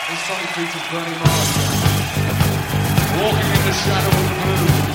This song features Bernie Marsden, Walking in the Shadow of the Blues.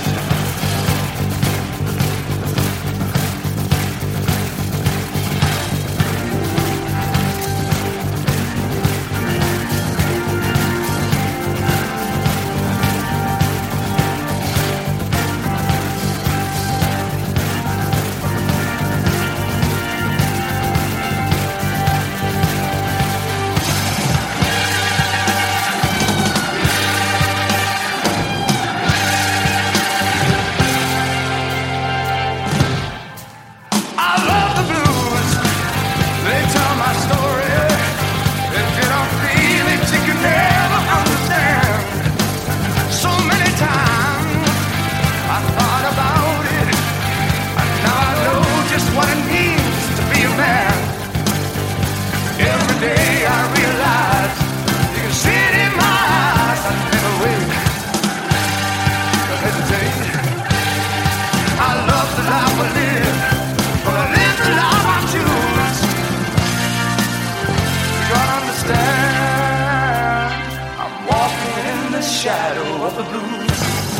Shadow of the blues.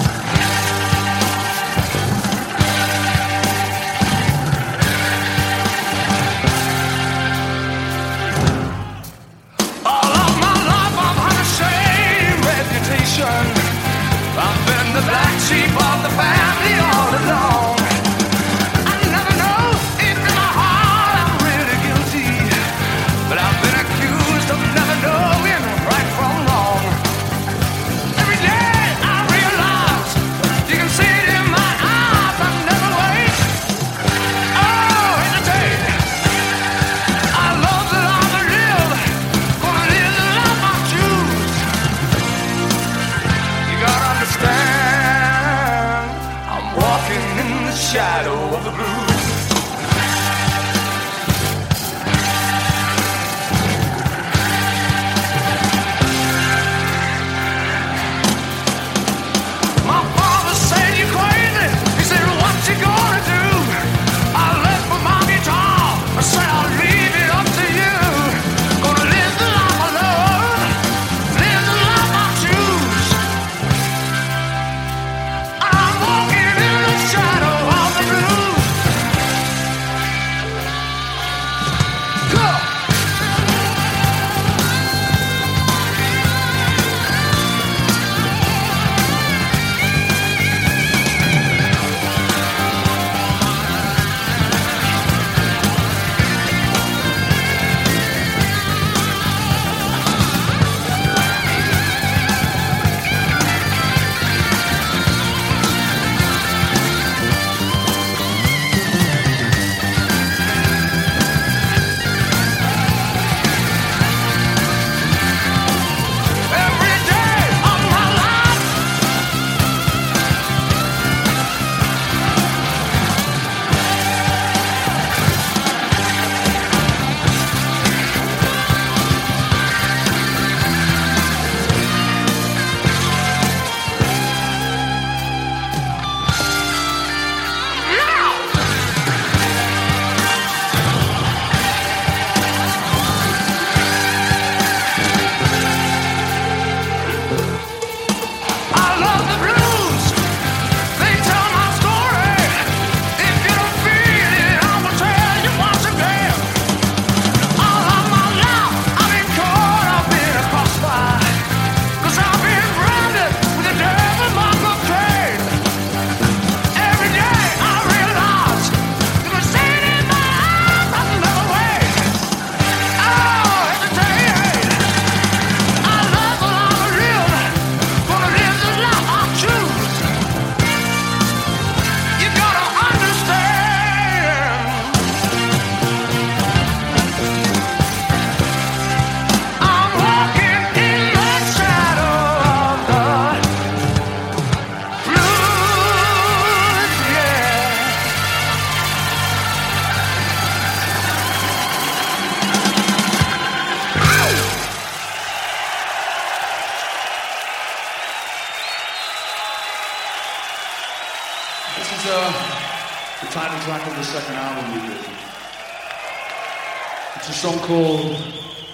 All of my life I've had a shame reputation. I've been the black sheep of the family all along. I never know if in my heart I'm really guilty, but I've been accused of never knowing right from wrong. Every day I realize you can see it in my eyes. I never wait. Oh, hesitate. I love the life I live. Gonna live the life I choose. You gotta understand, I'm walking in the shadow of the blues. My father said you crazy. He said, what you gonna do? I left with my guitar. I said, I'll leave it up to you. Gonna live the life I love. Live the life I choose. I'm walking in the shadow of the blues. Go! Every day of my life, I love the blues. They tell my story. If you don't feel it, I will tell you once again. All of my life, I've been caught up in a crossfire. 'Cause I've been branded with the devil mark of Cain. Every day I realize you can see it in my eyes. I can never wait. Oh, hesitate. I love the life I live. Gonna live the life I choose. You gotta understand, I'm walking in the shadow of the blues, yeah. This is the title track of the second album we did. It's a song called